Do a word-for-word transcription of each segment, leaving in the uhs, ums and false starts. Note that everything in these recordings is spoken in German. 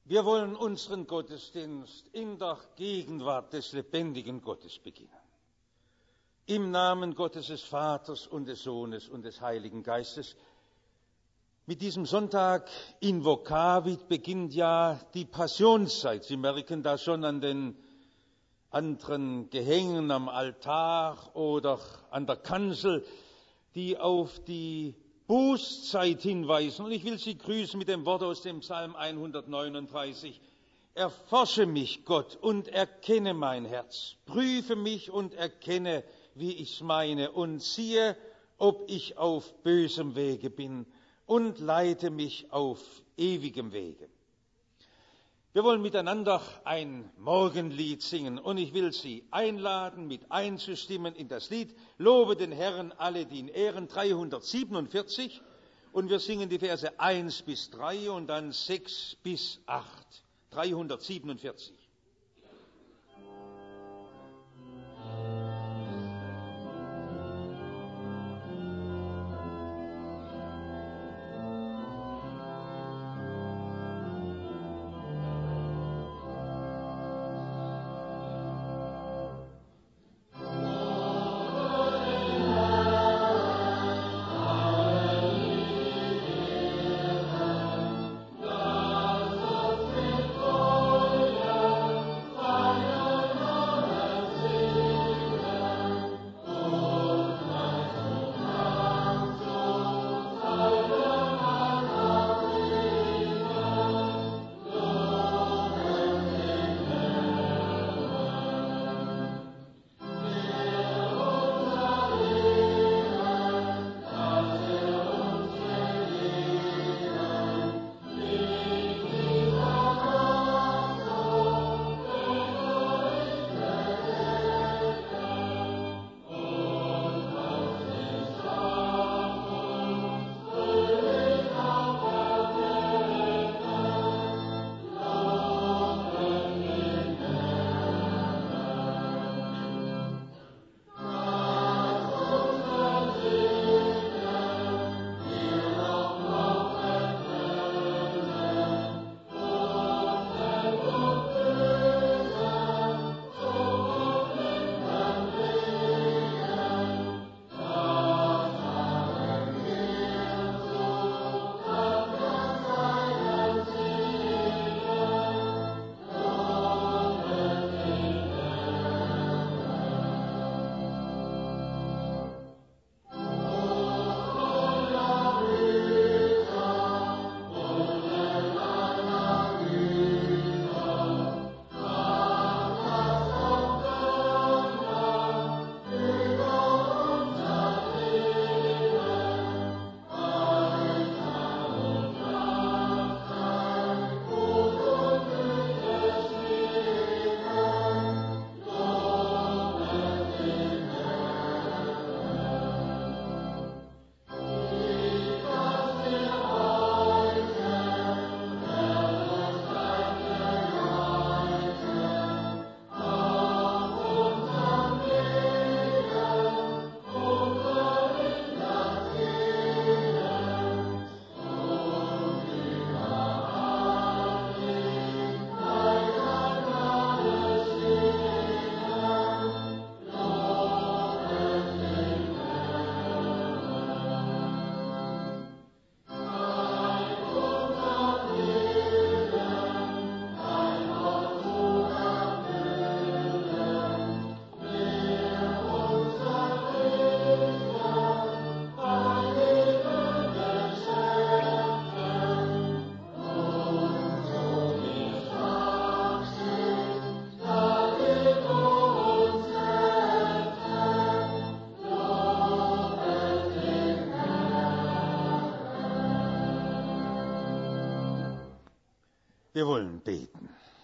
Wir wollen unseren Gottesdienst in der Gegenwart des lebendigen Gottes beginnen. Im Namen Gottes des Vaters und des Sohnes und des Heiligen Geistes. Mit diesem Sonntag Invocavit beginnt ja die Passionszeit. Sie merken das schon an den anderen Gehängen am Altar oder an der Kanzel, die auf die Bußzeit hinweisen. Und ich will Sie grüßen mit dem Wort aus dem Psalm hundertneununddreißig. Erforsche mich, Gott, und erkenne mein Herz. Prüfe mich und erkenne, wie ich's meine, und siehe, ob ich auf bösem Wege bin, und leite mich auf ewigem Wege. Wir wollen miteinander ein Morgenlied singen, und ich will Sie einladen, mit einzustimmen in das Lied Lobe den Herrn, alle, die ihn ehren, dreihundertsiebenundvierzig, und wir singen die Verse eins bis drei und dann sechs bis acht. dreihundertsiebenundvierzig. Wir wollen beten.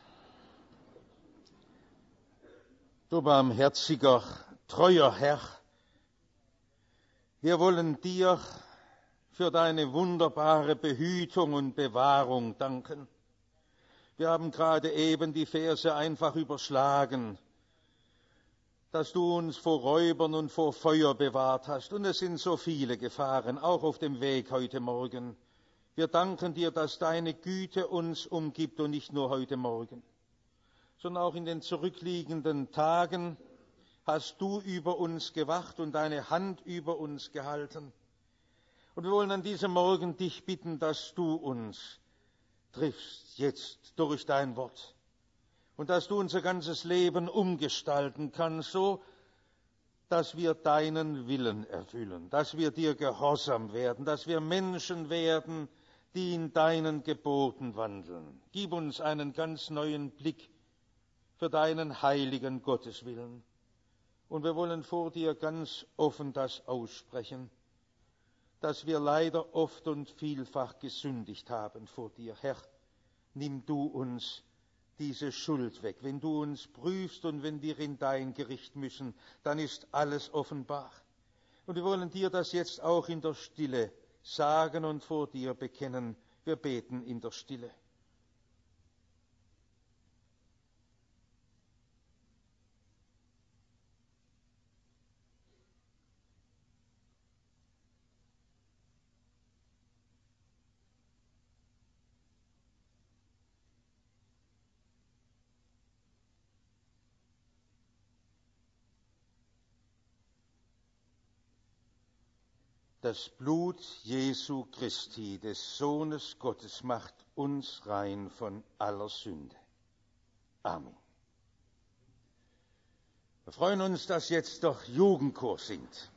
Du barmherziger, treuer Herr, wir wollen dir für deine wunderbare Behütung und Bewahrung danken. Wir haben gerade eben die Verse einfach überschlagen, dass du uns vor Räubern und vor Feuer bewahrt hast. Und es sind so viele Gefahren, auch auf dem Weg heute Morgen. Wir danken dir, dass deine Güte uns umgibt und nicht nur heute Morgen, sondern auch in den zurückliegenden Tagen hast du über uns gewacht und deine Hand über uns gehalten. Und wir wollen an diesem Morgen dich bitten, dass du uns triffst, jetzt durch dein Wort. Und dass du unser ganzes Leben umgestalten kannst, so dass wir deinen Willen erfüllen, dass wir dir gehorsam werden, dass wir Menschen werden, die in deinen Geboten wandeln. Gib uns einen ganz neuen Blick für deinen heiligen Gotteswillen. Und wir wollen vor dir ganz offen das aussprechen, dass wir leider oft und vielfach gesündigt haben vor dir. Herr, nimm du uns diese Schuld weg. Wenn du uns prüfst und wenn wir in dein Gericht müssen, dann ist alles offenbar. Und wir wollen dir das jetzt auch in der Stille sagen und vor dir bekennen. Wir beten in der Stille. Das Blut Jesu Christi, des Sohnes Gottes, macht uns rein von aller Sünde. Amen. Wir freuen uns, dass jetzt doch Jugendchor singt.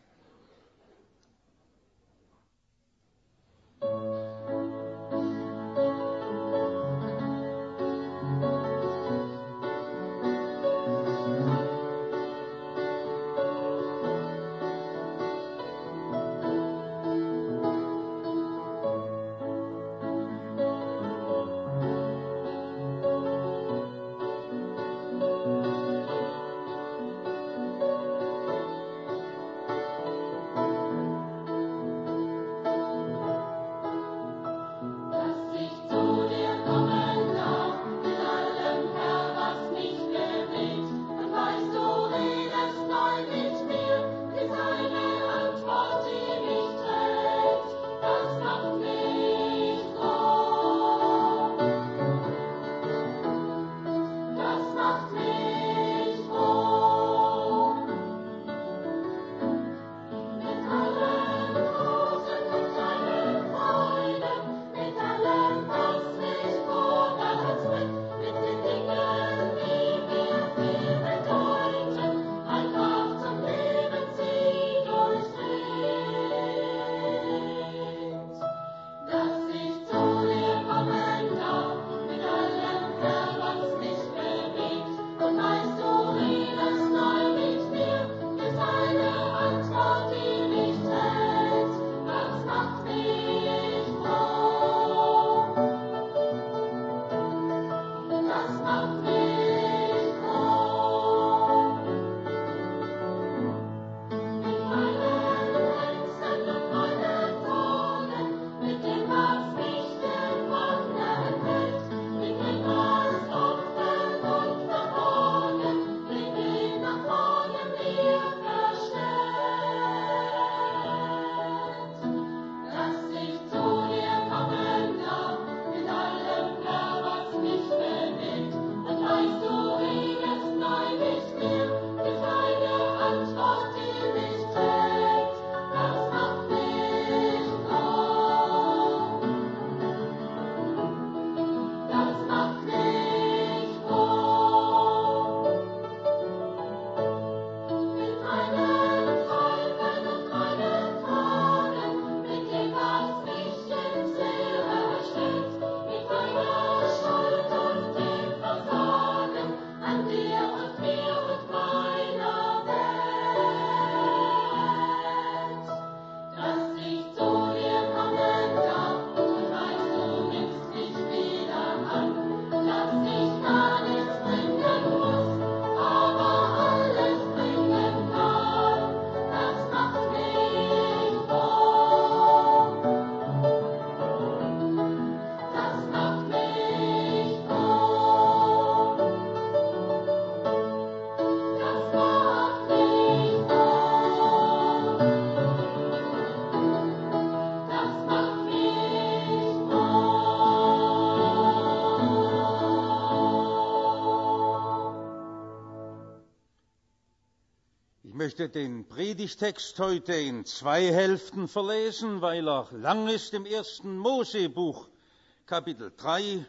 möchte den Predigtext heute in zwei Hälften verlesen, weil er lang ist, im ersten Mosebuch, Kapitel drei,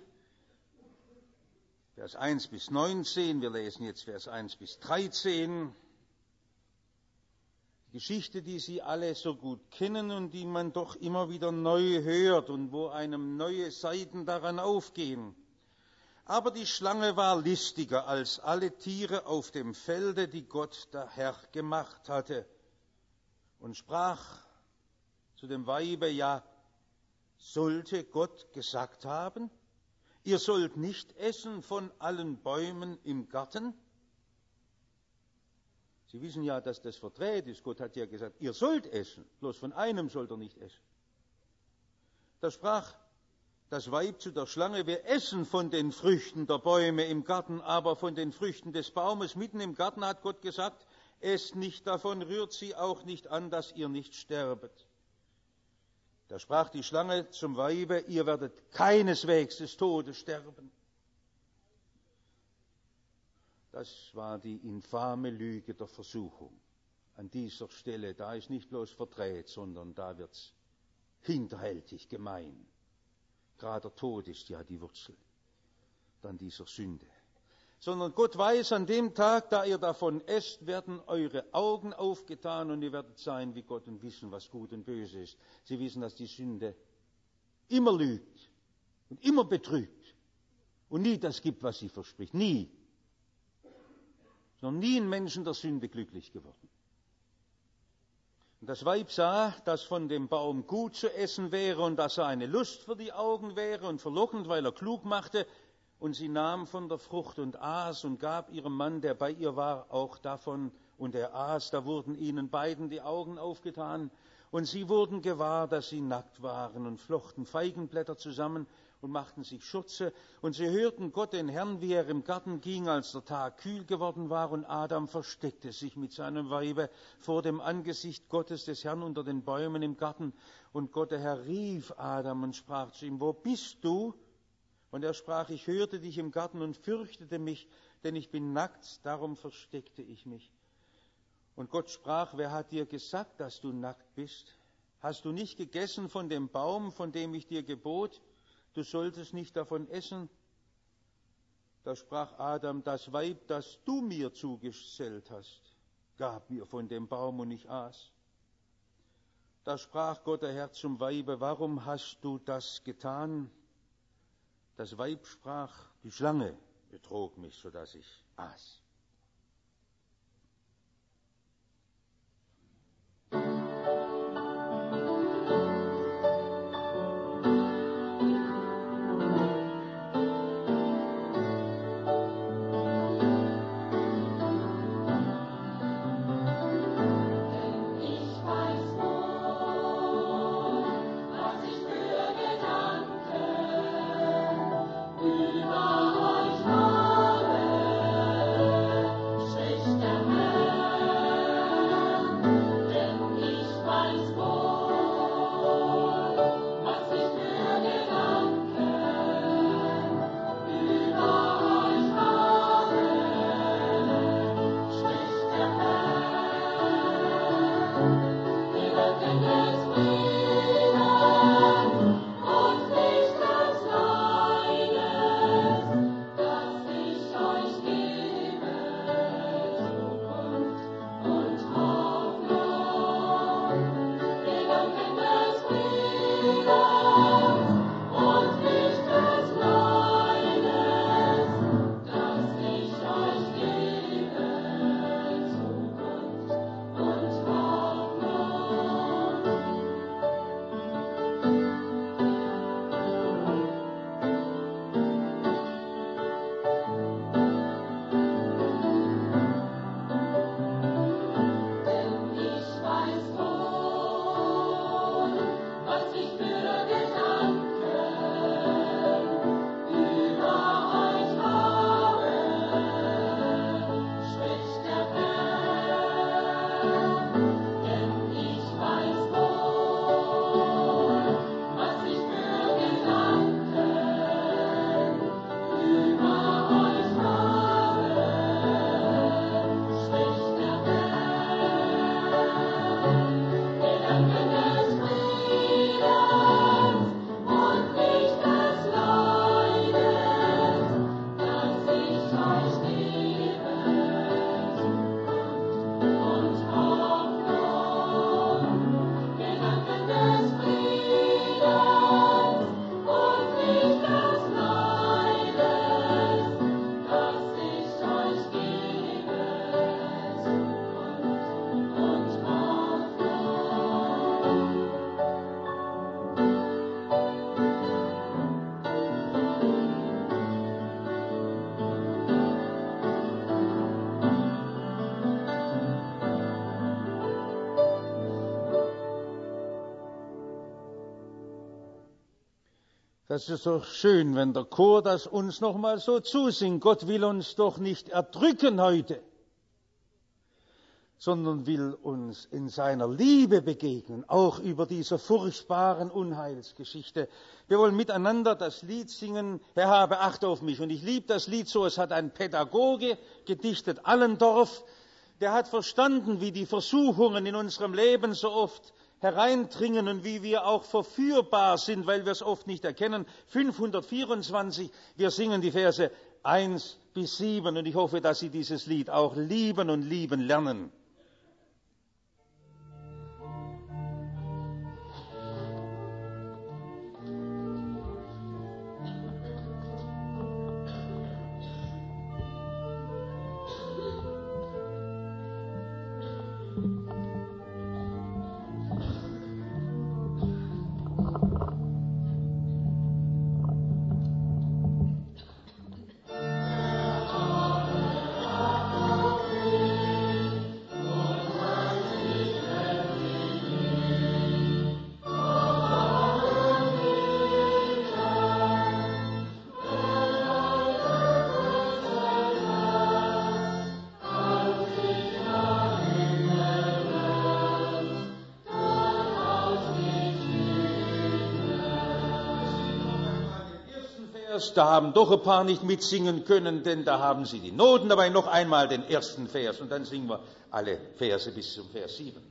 Vers eins bis neunzehn. Wir lesen jetzt Vers eins bis dreizehn. Geschichte, die Sie alle so gut kennen und die man doch immer wieder neu hört und wo einem neue Seiten daran aufgehen. Aber die Schlange war listiger als alle Tiere auf dem Felde, die Gott der Herr gemacht hatte, und sprach zu dem Weibe: Ja, sollte Gott gesagt haben, ihr sollt nicht essen von allen Bäumen im Garten? Sie wissen ja, dass das verdreht ist. Gott hat ja gesagt, ihr sollt essen, bloß von einem sollt ihr nicht essen. Da sprach das Weib zu der Schlange: Wir essen von den Früchten der Bäume im Garten, aber von den Früchten des Baumes mitten im Garten hat Gott gesagt, esst nicht davon, rührt sie auch nicht an, dass ihr nicht sterbet. Da sprach die Schlange zum Weibe: Ihr werdet keineswegs des Todes sterben. Das war die infame Lüge der Versuchung. An dieser Stelle, da ist nicht bloß verdreht, sondern da wird's hinterhältig gemein. Gerade der Tod ist ja die Wurzel dann dieser Sünde. Sondern Gott weiß, an dem Tag, da ihr davon esst, werden eure Augen aufgetan und ihr werdet sein wie Gott und wissen, was gut und böse ist. Sie wissen, dass die Sünde immer lügt und immer betrügt und nie das gibt, was sie verspricht. Nie. Noch nie ein Menschen der Sünde glücklich geworden. Und das Weib sah, dass von dem Baum gut zu essen wäre und dass er eine Lust für die Augen wäre und verlockend, weil er klug machte. Und sie nahm von der Frucht und aß und gab ihrem Mann, der bei ihr war, auch davon. Und er aß, da wurden ihnen beiden die Augen aufgetan. Und sie wurden gewahr, dass sie nackt waren und flochten Feigenblätter zusammen und machten sich Schürze. Und sie hörten Gott, den Herrn, wie er im Garten ging, als der Tag kühl geworden war. Und Adam versteckte sich mit seinem Weibe vor dem Angesicht Gottes des Herrn unter den Bäumen im Garten. Und Gott, der Herr, rief Adam und sprach zu ihm: Wo bist du? Und er sprach: Ich hörte dich im Garten und fürchtete mich, denn ich bin nackt, darum versteckte ich mich. Und Gott sprach: Wer hat dir gesagt, dass du nackt bist? Hast du nicht gegessen von dem Baum, von dem ich dir gebot? Du solltest nicht davon essen. Da sprach Adam: Das Weib, das du mir zugesellt hast, gab mir von dem Baum und ich aß. Da sprach Gott, der Herr, zum Weibe: Warum hast du das getan? Das Weib sprach: Die Schlange betrog mich, so dass ich aß. Über euch alle Das ist doch schön, wenn der Chor das uns nochmal so zusingt. Gott will uns doch nicht erdrücken heute, sondern will uns in seiner Liebe begegnen, auch über dieser furchtbaren Unheilsgeschichte. Wir wollen miteinander das Lied singen, Herr, habe Acht auf mich. Und ich liebe das Lied so, es hat ein Pädagoge gedichtet, Allendorf, der hat verstanden, wie die Versuchungen in unserem Leben so oft hereindringen und wie wir auch verführbar sind, weil wir es oft nicht erkennen. fünfhundertvierundzwanzig, wir singen die Verse eins bis sieben und ich hoffe, dass Sie dieses Lied auch lieben und lieben lernen. Da haben doch ein paar nicht mitsingen können, denn da haben sie die Noten dabei. Noch einmal den ersten Vers und dann singen wir alle Verse bis zum Vers sieben.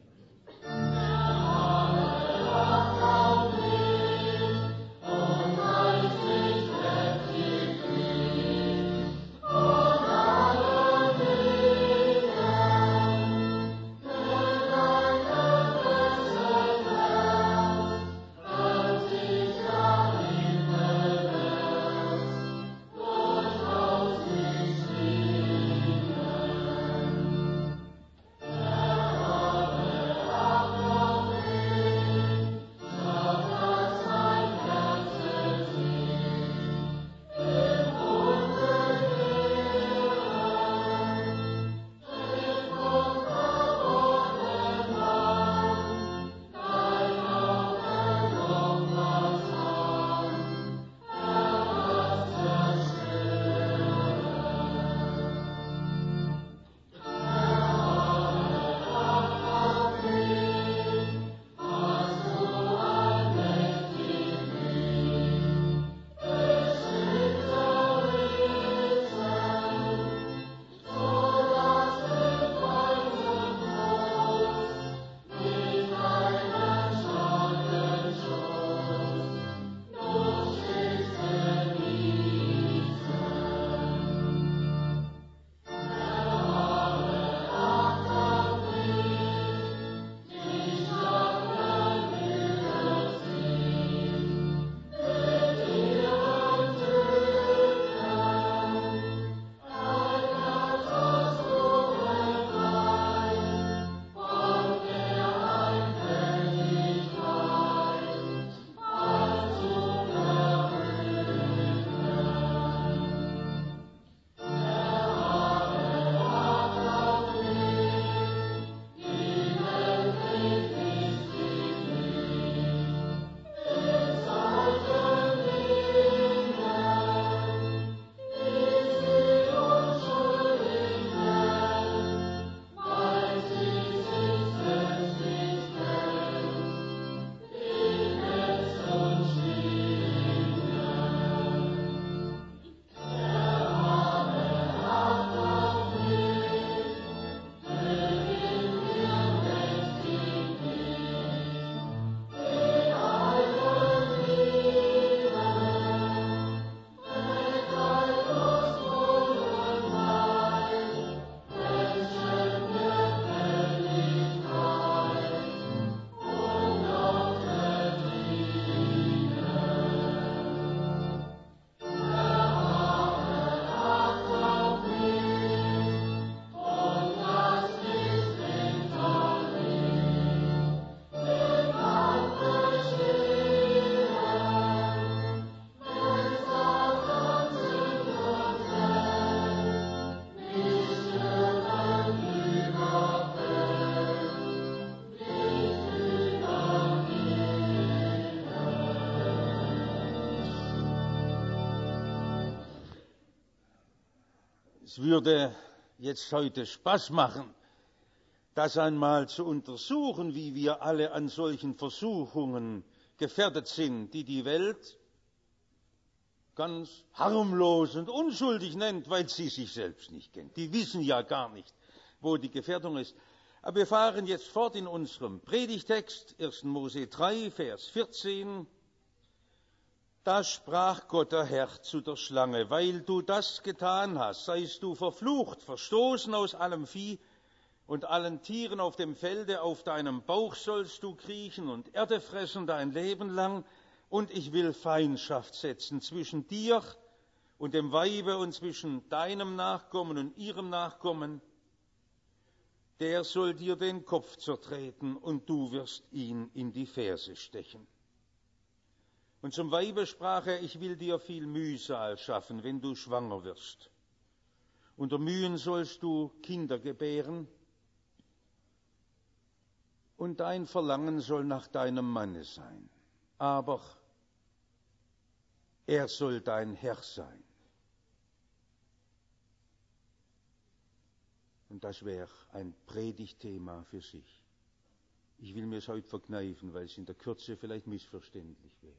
Es würde jetzt heute Spaß machen, das einmal zu untersuchen, wie wir alle an solchen Versuchungen gefährdet sind, die die Welt ganz harmlos und unschuldig nennt, weil sie sich selbst nicht kennt. Die wissen ja gar nicht, wo die Gefährdung ist. Aber wir fahren jetzt fort in unserem Predigtext, erster Mose drei, Vers vierzehn. Da sprach Gott der Herr zu der Schlange: Weil du das getan hast, seist du verflucht, verstoßen aus allem Vieh und allen Tieren auf dem Felde. Auf deinem Bauch sollst du kriechen und Erde fressen dein Leben lang. Und ich will Feindschaft setzen zwischen dir und dem Weibe und zwischen deinem Nachkommen und ihrem Nachkommen. Der soll dir den Kopf zertreten und du wirst ihn in die Ferse stechen. Und zum Weibe sprach er: Ich will dir viel Mühsal schaffen, wenn du schwanger wirst. Unter Mühen sollst du Kinder gebären, und dein Verlangen soll nach deinem Manne sein. Aber er soll dein Herr sein. Und das wäre ein Predigtthema für sich. Ich will mir es heute verkneifen, weil es in der Kürze vielleicht missverständlich wäre.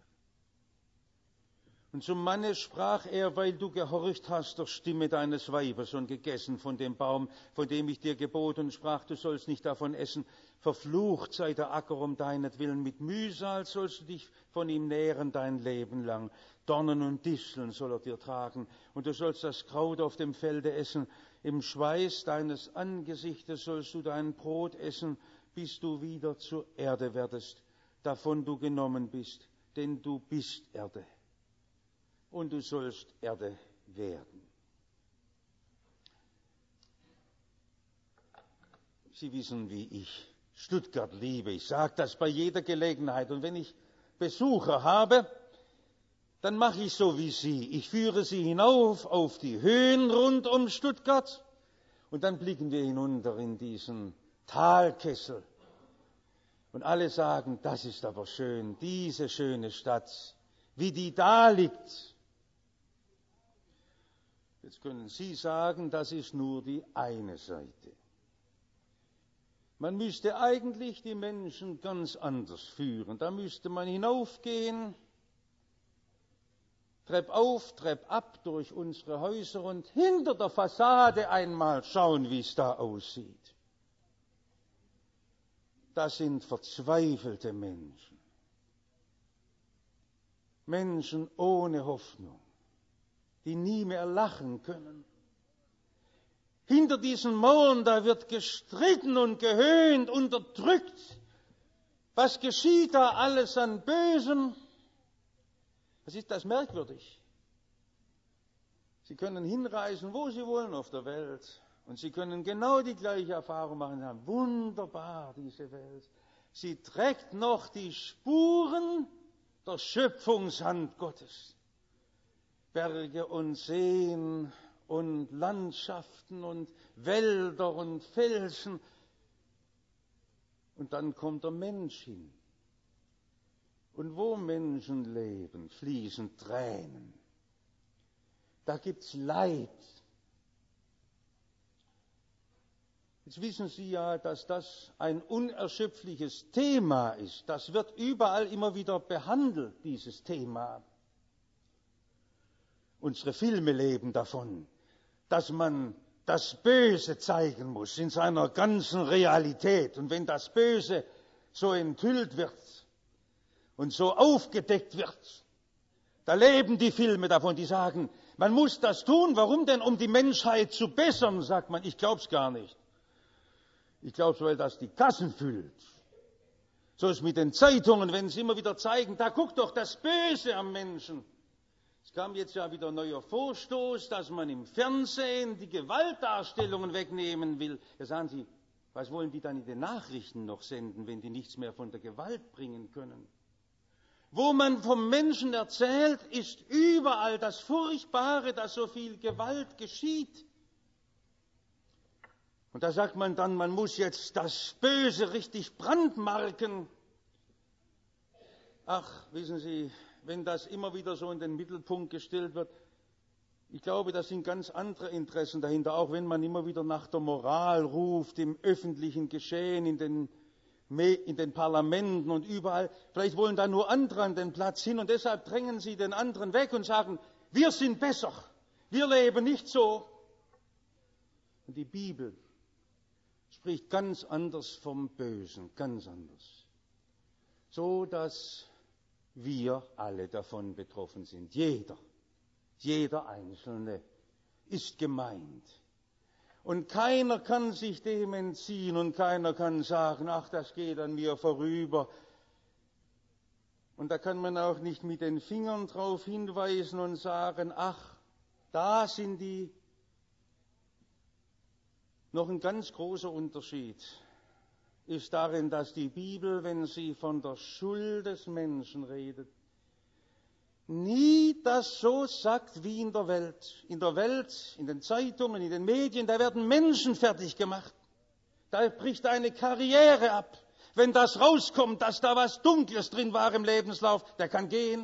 Und zum Manne sprach er: Weil du gehorcht hast der Stimme deines Weibes und gegessen von dem Baum, von dem ich dir gebot und sprach, du sollst nicht davon essen, verflucht sei der Acker um deinetwillen, mit Mühsal sollst du dich von ihm nähren dein Leben lang. Dornen und Disteln soll er dir tragen, und du sollst das Kraut auf dem Felde essen. Im Schweiß deines Angesichtes sollst du dein Brot essen, bis du wieder zur Erde werdest, davon du genommen bist, denn du bist Erde. Und du sollst Erde werden. Sie wissen, wie ich Stuttgart liebe. Ich sage das bei jeder Gelegenheit. Und wenn ich Besucher habe, dann mache ich so wie Sie. Ich führe sie hinauf auf die Höhen rund um Stuttgart und dann blicken wir hinunter in diesen Talkessel. Und alle sagen, das ist aber schön, diese schöne Stadt, wie die da liegt. Jetzt können Sie sagen, das ist nur die eine Seite. Man müsste eigentlich die Menschen ganz anders führen. Da müsste man hinaufgehen, Trepp auf, Trepp ab durch unsere Häuser und hinter der Fassade einmal schauen, wie es da aussieht. Das sind verzweifelte Menschen. Menschen ohne Hoffnung, die nie mehr lachen können. Hinter diesen Mauern, da wird gestritten und gehöhnt, unterdrückt. Was geschieht da alles an Bösem? Was ist das merkwürdig? Sie können hinreisen, wo Sie wollen auf der Welt. Und Sie können genau die gleiche Erfahrung machen. Haben. Wunderbar, diese Welt. Sie trägt noch die Spuren der Schöpfungshand Gottes. Berge und Seen und Landschaften und Wälder und Felsen. Und dann kommt der Mensch hin. Und wo Menschen leben, fließen Tränen. Da gibt's Leid. Jetzt wissen Sie ja, dass das ein unerschöpfliches Thema ist. Das wird überall immer wieder behandelt, dieses Thema. Unsere Filme leben davon, dass man das Böse zeigen muss in seiner ganzen Realität. Und wenn das Böse so enthüllt wird und so aufgedeckt wird, da leben die Filme davon, die sagen, man muss das tun. Warum denn? Um die Menschheit zu bessern, sagt man. Ich glaub's gar nicht. Ich glaub's, weil das die Kassen füllt. So ist mit den Zeitungen, wenn sie immer wieder zeigen, da guckt doch das Böse am Menschen. Es kam jetzt ja wieder ein neuer Vorstoß, dass man im Fernsehen die Gewaltdarstellungen wegnehmen will. Ja, sagen Sie, was wollen die dann in den Nachrichten noch senden, wenn die nichts mehr von der Gewalt bringen können? Wo man vom Menschen erzählt, ist überall das Furchtbare, dass so viel Gewalt geschieht. Und da sagt man dann, man muss jetzt das Böse richtig brandmarken. Ach, wissen Sie, wenn das immer wieder so in den Mittelpunkt gestellt wird, Ich glaube, da sind ganz andere Interessen dahinter, auch wenn man immer wieder nach der Moral ruft, im öffentlichen Geschehen, in den, in den Parlamenten und überall. Vielleicht wollen da nur andere an den Platz hin und deshalb drängen sie den anderen weg und sagen, wir sind besser, wir leben nicht so. Und die Bibel spricht ganz anders vom Bösen, ganz anders. So, dass wir alle davon betroffen sind, jeder. Jeder Einzelne ist gemeint. Und keiner kann sich dem entziehen und keiner kann sagen, ach, das geht an mir vorüber. Und da kann man auch nicht mit den Fingern drauf hinweisen und sagen, ach, da sind die. Noch ein ganz großer Unterschied ist darin, dass die Bibel, wenn sie von der Schuld des Menschen redet, nie das so sagt wie in der Welt. In der Welt, in den Zeitungen, in den Medien, da werden Menschen fertig gemacht. Da bricht eine Karriere ab. Wenn das rauskommt, dass da was Dunkles drin war im Lebenslauf, der kann gehen.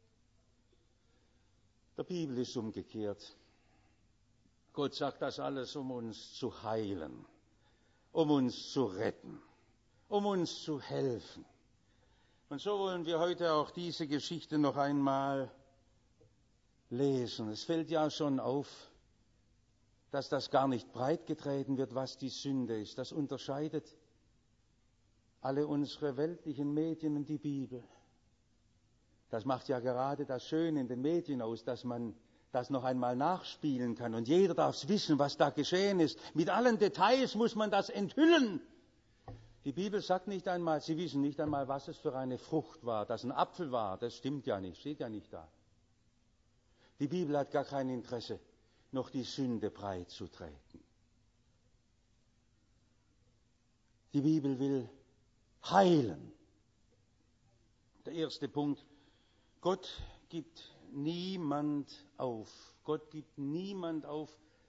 Der Bibel ist umgekehrt. Gott sagt das alles, um uns zu heilen, um uns zu retten, um uns zu helfen. Und so wollen wir heute auch diese Geschichte noch einmal lesen. Es fällt ja schon auf, dass das gar nicht breitgetreten wird, was die Sünde ist. Das unterscheidet alle unsere weltlichen Medien und die Bibel. Das macht ja gerade das Schöne in den Medien aus, dass man das noch einmal nachspielen kann. Und jeder darf wissen, was da geschehen ist. Mit allen Details muss man das enthüllen. Die Bibel sagt nicht einmal, sie wissen nicht einmal, was es für eine Frucht war, dass ein Apfel war. Das stimmt ja nicht, steht ja nicht da. Die Bibel hat gar kein Interesse, noch die Sünde breit zu treten. Die Bibel will heilen. Der erste Punkt, Gott gibt niemand auf. Gott gibt niemand auf.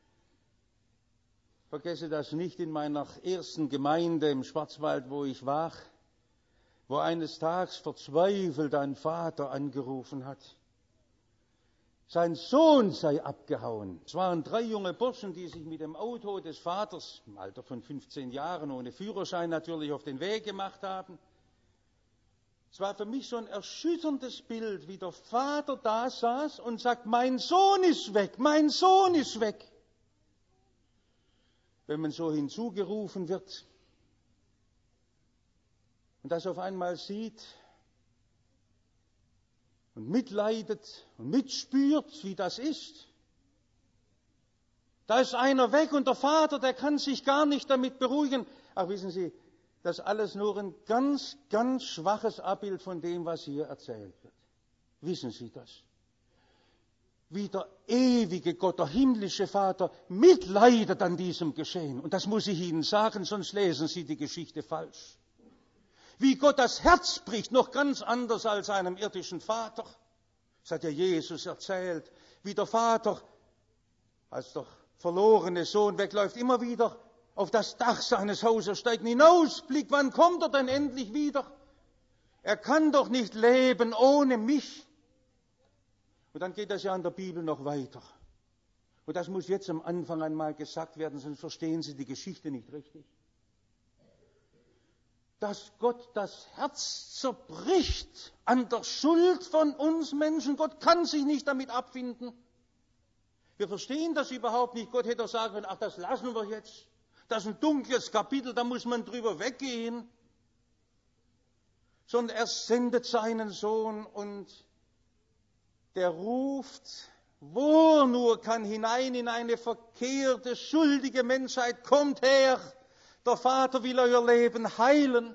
Vergesse das nicht in meiner ersten Gemeinde im Schwarzwald, wo ich war, wo eines Tages verzweifelt ein Vater angerufen hat. Sein Sohn sei abgehauen. Es waren drei junge Burschen, die sich mit dem Auto des Vaters, im Alter von fünfzehn Jahren, ohne Führerschein natürlich, auf den Weg gemacht haben. Es war für mich so ein erschütterndes Bild, wie der Vater da saß und sagt, mein Sohn ist weg, mein Sohn ist weg. Wenn man so hinzugerufen wird und das auf einmal sieht und mitleidet und mitspürt, wie das ist. Da ist einer weg und der Vater, der kann sich gar nicht damit beruhigen. Ach, wissen Sie, das ist alles nur ein ganz, ganz schwaches Abbild von dem, was hier erzählt wird. Wissen Sie das? Wie der ewige Gott, der himmlische Vater, mitleidet an diesem Geschehen. Und das muss ich Ihnen sagen, sonst lesen Sie die Geschichte falsch. Wie Gott das Herz bricht, noch ganz anders als einem irdischen Vater. Das hat ja Jesus erzählt. Wie der Vater, als der verlorene Sohn wegläuft, immer wieder auf das Dach seines Hauses steigt, hinaus, blickt, wann kommt er denn endlich wieder? Er kann doch nicht leben ohne mich. Und dann geht das ja in der Bibel noch weiter. Und das muss jetzt am Anfang einmal gesagt werden, sonst verstehen Sie die Geschichte nicht richtig. Dass Gott das Herz zerbricht an der Schuld von uns Menschen. Gott kann sich nicht damit abfinden. Wir verstehen das überhaupt nicht. Gott hätte doch sagen können, ach, das lassen wir jetzt. Das ist ein dunkles Kapitel, da muss man drüber weggehen. Sondern er sendet seinen Sohn und der ruft, wo nur kann, hinein in eine verkehrte, schuldige Menschheit. Kommt her, der Vater will euer Leben heilen.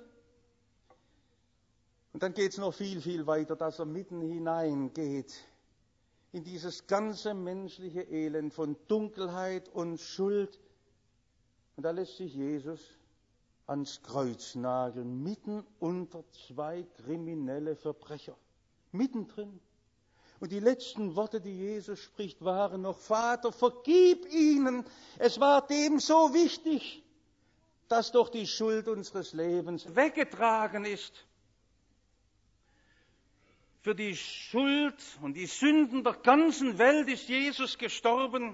Und dann geht es noch viel, viel weiter, dass er mitten hineingeht in dieses ganze menschliche Elend von Dunkelheit und Schuld. Und da lässt sich Jesus ans Kreuz nageln, mitten unter zwei kriminelle Verbrecher, mittendrin. Und die letzten Worte, die Jesus spricht, waren noch, Vater, vergib ihnen. Es war dem so wichtig, dass doch die Schuld unseres Lebens weggetragen ist. Für die Schuld und die Sünden der ganzen Welt ist Jesus gestorben.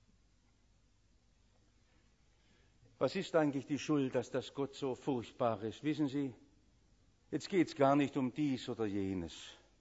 Was ist eigentlich die Schuld, dass das Gott so furchtbar ist? Wissen Sie, jetzt geht es gar nicht um dies oder jenes.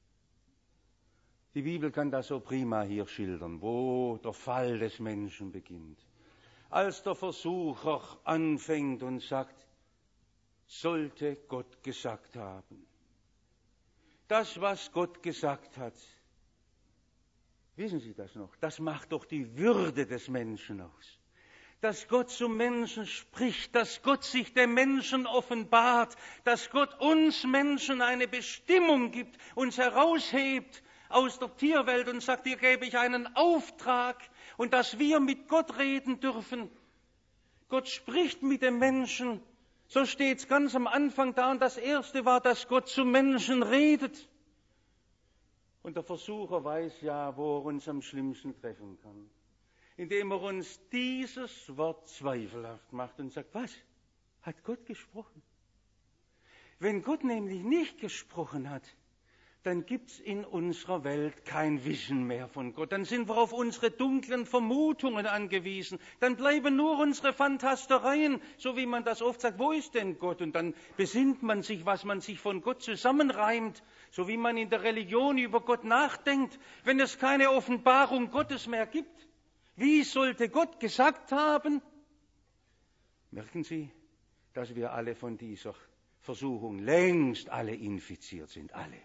Die Bibel kann das so prima hier schildern, wo der Fall des Menschen beginnt. Als der Versucher anfängt und sagt, sollte Gott gesagt haben. Das, was Gott gesagt hat, wissen Sie das noch? Das macht doch die Würde des Menschen aus. Dass Gott zum Menschen spricht, dass Gott sich dem Menschen offenbart, dass Gott uns Menschen eine Bestimmung gibt, uns heraushebt aus der Tierwelt und sagt, hier gebe ich einen Auftrag und dass wir mit Gott reden dürfen. Gott spricht mit dem Menschen, so steht es ganz am Anfang da und das Erste war, dass Gott zum Menschen redet. Und der Versucher weiß ja, wo er uns am schlimmsten treffen kann. Indem er uns dieses Wort zweifelhaft macht und sagt, was? Hat Gott gesprochen? Wenn Gott nämlich nicht gesprochen hat, dann gibt es in unserer Welt kein Wissen mehr von Gott. Dann sind wir auf unsere dunklen Vermutungen angewiesen. Dann bleiben nur unsere Fantastereien, so wie man das oft sagt, wo ist denn Gott? Und dann besinnt man sich, was man sich von Gott zusammenreimt, so wie man in der Religion über Gott nachdenkt, wenn es keine Offenbarung Gottes mehr gibt. Wie sollte Gott gesagt haben? Merken Sie, dass wir alle von dieser Versuchung längst alle infiziert sind, alle.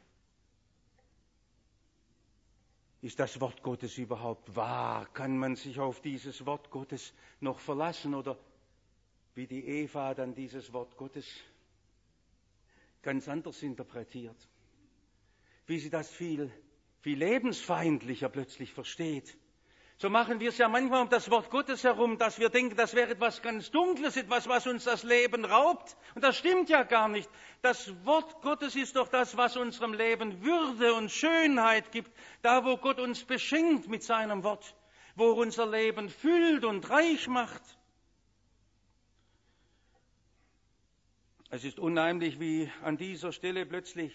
Ist das Wort Gottes überhaupt wahr? Kann man sich auf dieses Wort Gottes noch verlassen? Oder wie die Eva dann dieses Wort Gottes ganz anders interpretiert? Wie sie das viel, viel lebensfeindlicher plötzlich versteht. So machen wir es ja manchmal um das Wort Gottes herum, dass wir denken, das wäre etwas ganz Dunkles, etwas, was uns das Leben raubt. Und das stimmt ja gar nicht. Das Wort Gottes ist doch das, was unserem Leben Würde und Schönheit gibt. Da, wo Gott uns beschenkt mit seinem Wort, wo er unser Leben füllt und reich macht. Es ist unheimlich, wie an dieser Stelle plötzlich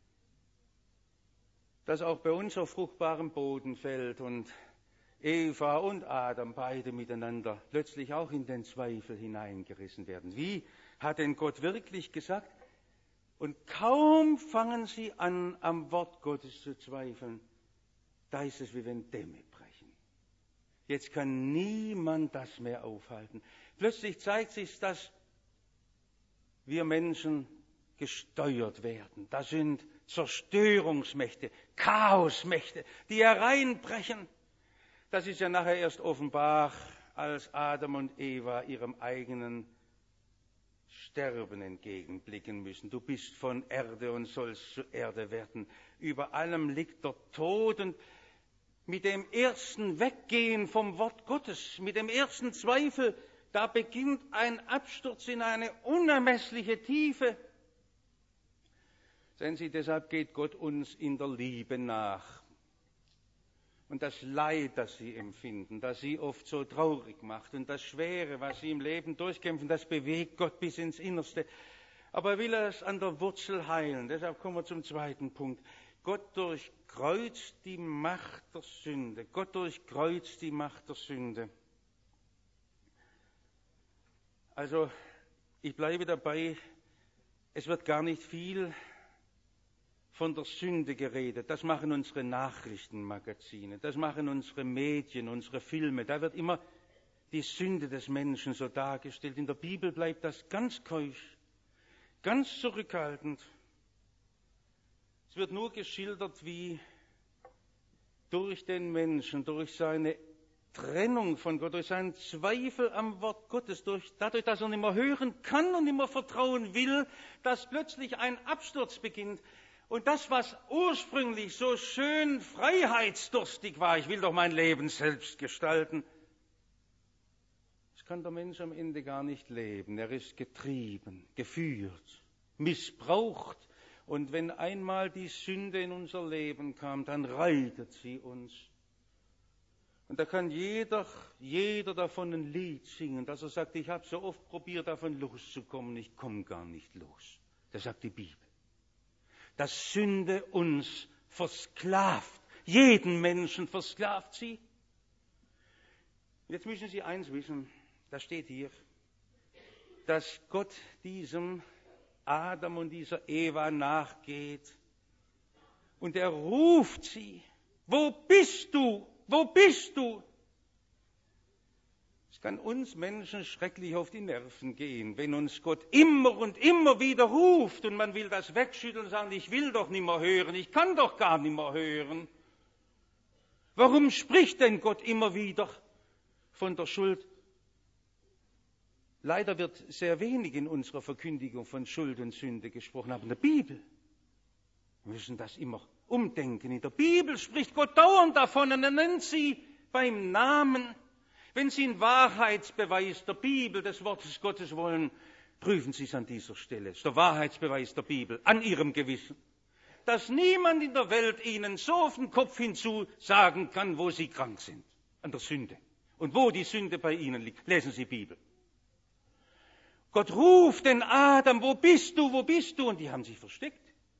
das auch bei uns auf fruchtbarem Boden fällt und Eva und Adam, beide miteinander, plötzlich auch in den Zweifel hineingerissen werden. Wie hat denn Gott wirklich gesagt? Und kaum fangen sie an, am Wort Gottes zu zweifeln, da ist es, wie wenn Dämme brechen. Jetzt kann niemand das mehr aufhalten. Plötzlich zeigt sich, dass wir Menschen gesteuert werden. Da sind Zerstörungsmächte, Chaosmächte, die hereinbrechen. Das ist ja nachher erst offenbar, als Adam und Eva ihrem eigenen Sterben entgegenblicken müssen. Du bist von Erde und sollst zu Erde werden. Über allem liegt der Tod und mit dem ersten Weggehen vom Wort Gottes, mit dem ersten Zweifel, da beginnt ein Absturz in eine unermessliche Tiefe. Sehen Sie, deshalb geht Gott uns in der Liebe nach. Und das Leid, das sie empfinden, das sie oft so traurig macht und das Schwere, was sie im Leben durchkämpfen, das bewegt Gott bis ins Innerste. Aber er will es an der Wurzel heilen. Deshalb kommen wir zum zweiten Punkt. Gott durchkreuzt die Macht der Sünde. Gott durchkreuzt die Macht der Sünde. Also, ich bleibe dabei, es wird gar nicht viel von der Sünde geredet. Das machen unsere Nachrichtenmagazine, das machen unsere Medien, unsere Filme. Da wird immer die Sünde des Menschen so dargestellt. In der Bibel bleibt das ganz keusch, ganz zurückhaltend. Es wird nur geschildert, wie durch den Menschen, durch seine Trennung von Gott, durch seinen Zweifel am Wort Gottes, durch, dadurch, dass er nicht mehr hören kann und nicht mehr vertrauen will, dass plötzlich ein Absturz beginnt. Und das, was ursprünglich so schön freiheitsdurstig war, ich will doch mein Leben selbst gestalten, das kann der Mensch am Ende gar nicht leben. Er ist getrieben, geführt, missbraucht. Und wenn einmal die Sünde in unser Leben kam, dann reitet sie uns. Und da kann jeder, jeder davon ein Lied singen, dass er sagt, ich habe so oft probiert, davon loszukommen, ich komme gar nicht los. Das sagt die Bibel. Dass Sünde uns versklavt. Jeden Menschen versklavt sie. Jetzt müssen Sie eins wissen, das steht hier, dass Gott diesem Adam und dieser Eva nachgeht und er ruft sie, wo bist du, wo bist du? Es kann uns Menschen schrecklich auf die Nerven gehen, wenn uns Gott immer und immer wieder ruft und man will das wegschütteln und sagen, ich will doch nicht mehr hören, ich kann doch gar nicht mehr hören. Warum spricht denn Gott immer wieder von der Schuld? Leider wird sehr wenig in unserer Verkündigung von Schuld und Sünde gesprochen, aber in der Bibel. Wir müssen das immer umdenken. In der Bibel spricht Gott dauernd davon und er nennt sie beim Namen. Wenn Sie einen Wahrheitsbeweis der Bibel, des Wortes Gottes wollen, prüfen Sie es an dieser Stelle. Es ist der Wahrheitsbeweis der Bibel, an Ihrem Gewissen. Dass niemand in der Welt Ihnen so auf den Kopf hinzu sagen kann, wo Sie krank sind, an der Sünde. Und wo die Sünde bei Ihnen liegt. Lesen Sie Bibel. Gott ruft den Adam, wo bist du, wo bist du? Und die haben sich versteckt.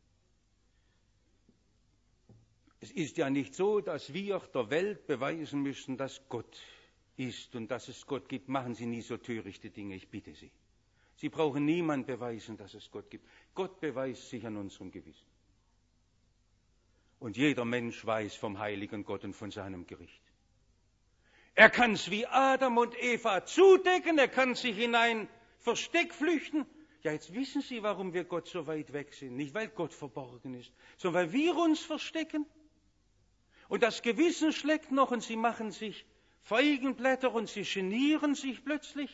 Es ist ja nicht so, dass wir der Welt beweisen müssen, dass Gott ist und dass es Gott gibt. Machen Sie nie so törichte Dinge, ich bitte Sie. Sie brauchen niemand beweisen, dass es Gott gibt. Gott beweist sich an unserem Gewissen. Und jeder Mensch weiß vom heiligen Gott und von seinem Gericht. Er kann es wie Adam und Eva zudecken, er kann sich in ein Versteck flüchten. Ja, jetzt wissen Sie, warum wir Gott so weit weg sind. Nicht, weil Gott verborgen ist, sondern weil wir uns verstecken. Und das Gewissen schlägt noch und sie machen sich Feigenblätter und sie genieren sich plötzlich.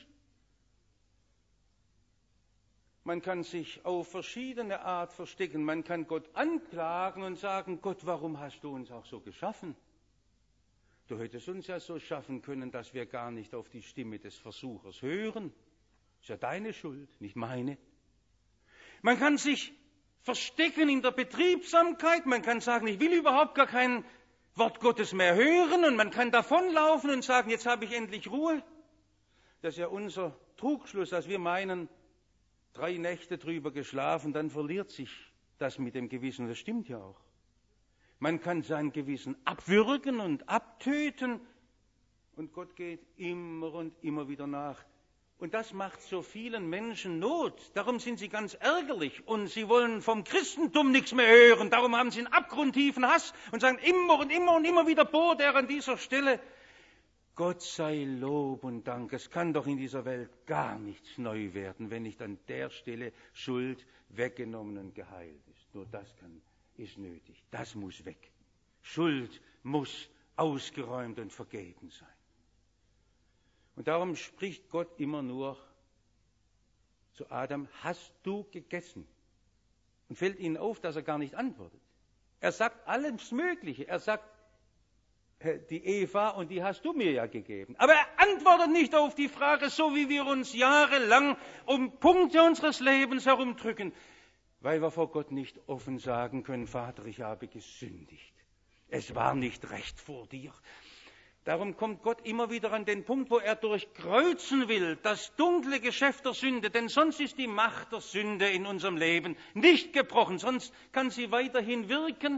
Man kann sich auf verschiedene Art verstecken. Man kann Gott anklagen und sagen, Gott, warum hast du uns auch so geschaffen? Du hättest uns ja so schaffen können, dass wir gar nicht auf die Stimme des Versuchers hören. Ist ja deine Schuld, nicht meine. Man kann sich verstecken in der Betriebsamkeit. Man kann sagen, ich will überhaupt gar kein Wort Gottes mehr hören. Und man kann davonlaufen und sagen, jetzt habe ich endlich Ruhe. Das ist ja unser Trugschluss, dass wir meinen, drei Nächte drüber geschlafen, dann verliert sich das mit dem Gewissen. Das stimmt ja auch. Man kann sein Gewissen abwürgen und abtöten. Und Gott geht immer und immer wieder nach. Und das macht so vielen Menschen Not. Darum sind sie ganz ärgerlich und sie wollen vom Christentum nichts mehr hören. Darum haben sie einen abgrundtiefen Hass und sagen immer und immer und immer wieder bohrt er an dieser Stelle. Gott sei Lob und Dank. Es kann doch in dieser Welt gar nichts neu werden, wenn nicht an der Stelle Schuld weggenommen und geheilt ist. Nur das kann, ist nötig. Das muss weg. Schuld muss ausgeräumt und vergeben sein. Und darum spricht Gott immer nur zu Adam, hast du gegessen? Und fällt ihnen auf, dass er gar nicht antwortet. Er sagt alles Mögliche. Er sagt, die Eva, und die hast du mir ja gegeben. Aber er antwortet nicht auf die Frage, so wie wir uns jahrelang um Punkte unseres Lebens herumdrücken, weil wir vor Gott nicht offen sagen können, Vater, ich habe gesündigt. Es war nicht recht vor dir. Darum kommt Gott immer wieder an den Punkt, wo er durchkreuzen will, das dunkle Geschäft der Sünde, denn sonst ist die Macht der Sünde in unserem Leben nicht gebrochen, sonst kann sie weiterhin wirken.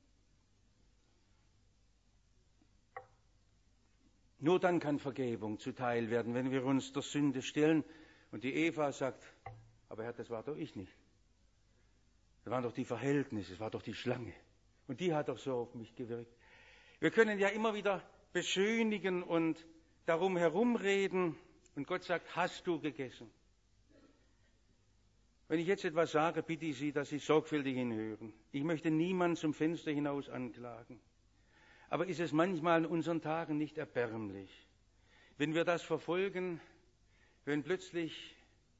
Nur dann kann Vergebung zuteil werden, wenn wir uns der Sünde stellen. Und die Eva sagt, aber Herr, das war doch ich nicht. Das waren doch die Verhältnisse, das war doch die Schlange. Und die hat doch so auf mich gewirkt. Wir können ja immer wieder beschönigen und darum herumreden. Und Gott sagt, hast du gegessen? Wenn ich jetzt etwas sage, bitte ich Sie, dass Sie sorgfältig hinhören. Ich möchte niemanden zum Fenster hinaus anklagen. Aber ist es manchmal in unseren Tagen nicht erbärmlich, wenn wir das verfolgen, wenn plötzlich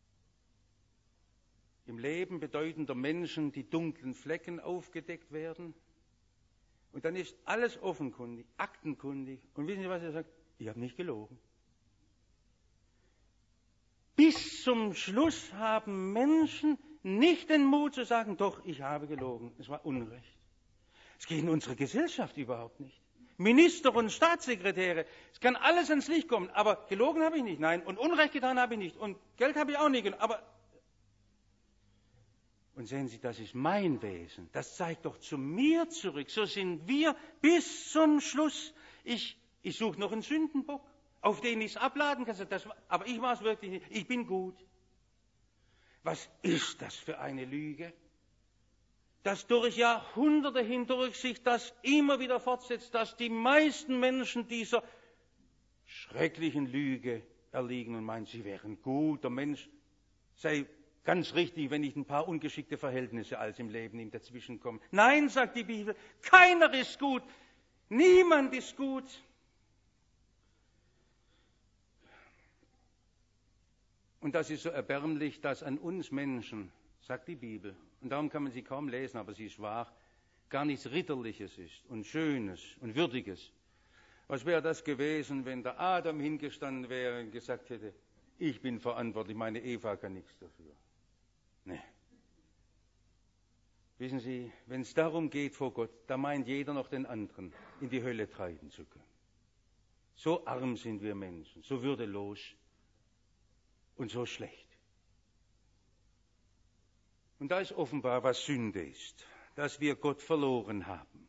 im Leben bedeutender Menschen die dunklen Flecken aufgedeckt werden? Und dann ist alles offenkundig, aktenkundig. Und wissen Sie, was er sagt? Ich habe nicht gelogen. Bis zum Schluss haben Menschen nicht den Mut zu sagen, doch, ich habe gelogen. Es war Unrecht. Es geht in unserer Gesellschaft überhaupt nicht. Minister und Staatssekretäre, es kann alles ans Licht kommen, aber gelogen habe ich nicht, nein. Und Unrecht getan habe ich nicht. Und Geld habe ich auch nicht genommen. Aber Und sehen Sie, das ist mein Wesen. Das zeigt doch zu mir zurück. So sind wir bis zum Schluss. Ich, ich suche noch einen Sündenbock, auf den ich es abladen kann. Das, aber ich war es wirklich nicht. Ich bin gut. Was ist das für eine Lüge? Dass durch Jahrhunderte hindurch sich das immer wieder fortsetzt, dass die meisten Menschen dieser schrecklichen Lüge erliegen und meinen, sie wären gut. Der Mensch sei ganz richtig, wenn nicht ein paar ungeschickte Verhältnisse als im Leben ihm dazwischenkommen. Nein, sagt die Bibel, keiner ist gut. Niemand ist gut. Und das ist so erbärmlich, dass an uns Menschen, sagt die Bibel, und darum kann man sie kaum lesen, aber sie ist wahr, gar nichts Ritterliches ist und Schönes und Würdiges. Was wäre das gewesen, wenn der Adam hingestanden wäre und gesagt hätte, ich bin verantwortlich, meine Eva kann nichts dafür. Nee. Wissen Sie, wenn es darum geht vor Gott, da meint jeder noch den anderen in die Hölle treiben zu können. So arm sind wir Menschen, so würdelos und so schlecht. Und da ist offenbar, was Sünde ist, dass wir Gott verloren haben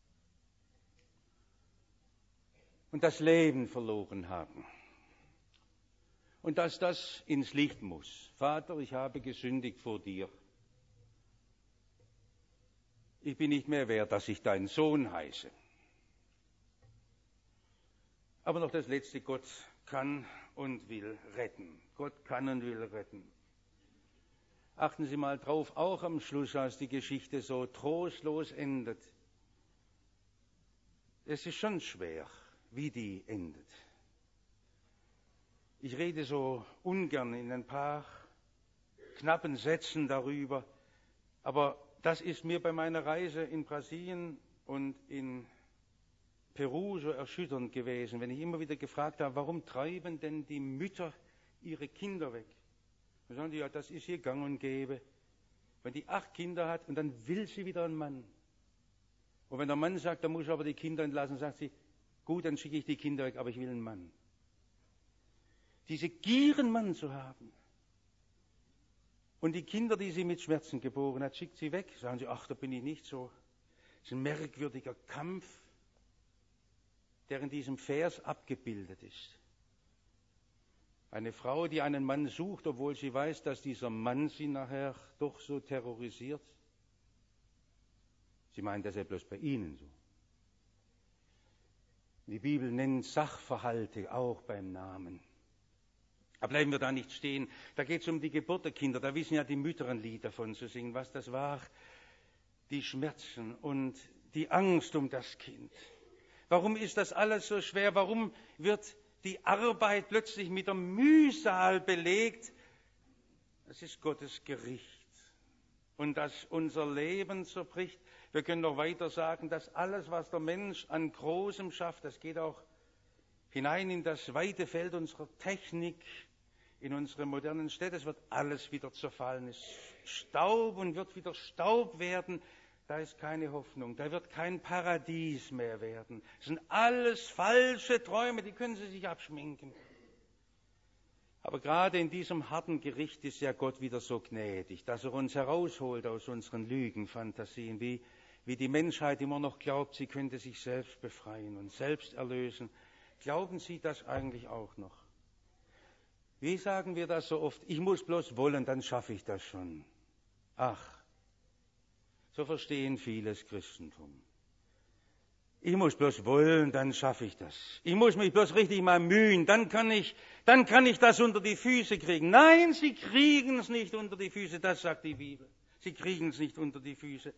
und das Leben verloren haben. Und dass das ins Licht muss. Vater, ich habe gesündigt vor dir. Ich bin nicht mehr wert, dass ich dein Sohn heiße. Aber noch das Letzte, Gott kann und will retten. Gott kann und will retten. Achten Sie mal drauf, auch am Schluss, als die Geschichte so trostlos endet. Es ist schon schwer, wie die endet. Ich rede so ungern in ein paar knappen Sätzen darüber, aber das ist mir bei meiner Reise in Brasilien und in Peru so erschütternd gewesen, wenn ich immer wieder gefragt habe, warum treiben denn die Mütter ihre Kinder weg? Dann sagen die, ja, das ist ihr gang und gäbe. Wenn die acht Kinder hat und dann will sie wieder einen Mann. Und wenn der Mann sagt, da muss ich aber die Kinder entlassen, sagt sie, gut, dann schicke ich die Kinder weg, aber ich will einen Mann. Diese Gier, einen Mann zu haben. Und die Kinder, die sie mit Schmerzen geboren hat, schickt sie weg. Sagen sie, ach, da bin ich nicht so. Das ist ein merkwürdiger Kampf, der in diesem Vers abgebildet ist. Eine Frau, die einen Mann sucht, obwohl sie weiß, dass dieser Mann sie nachher doch so terrorisiert. Sie meint das ja bloß bei Ihnen so. Die Bibel nennt Sachverhalte auch beim Namen. Aber bleiben wir da nicht stehen. Da geht es um die Geburt der Kinder. Da wissen ja die Mütter ein Lied davon zu singen, was das war. Die Schmerzen und die Angst um das Kind. Warum ist das alles so schwer? Warum wird die Arbeit plötzlich mit der Mühsal belegt? Das ist Gottes Gericht. Und das unser Leben zerbricht. Wir können noch weiter sagen, dass alles, was der Mensch an Großem schafft, das geht auch hinein in das weite Feld unserer Technik, in unsere modernen Städte, es wird alles wieder zerfallen. Es ist Staub und wird wieder Staub werden. Da ist keine Hoffnung. Da wird kein Paradies mehr werden. Das sind alles falsche Träume, die können Sie sich abschminken. Aber gerade in diesem harten Gericht ist ja Gott wieder so gnädig, dass er uns herausholt aus unseren Lügenfantasien, wie, wie die Menschheit immer noch glaubt, sie könnte sich selbst befreien und selbst erlösen. Glauben Sie das eigentlich auch noch? Wie sagen wir das so oft? Ich muss bloß wollen, dann schaffe ich das schon. Ach, so verstehen vieles Christentum. Ich muss bloß wollen, dann schaffe ich das. Ich muss mich bloß richtig mal mühen, dann kann ich, dann kann ich das unter die Füße kriegen. Nein, Sie kriegen es nicht unter die Füße, das sagt die Bibel. Sie kriegen es nicht unter die Füße.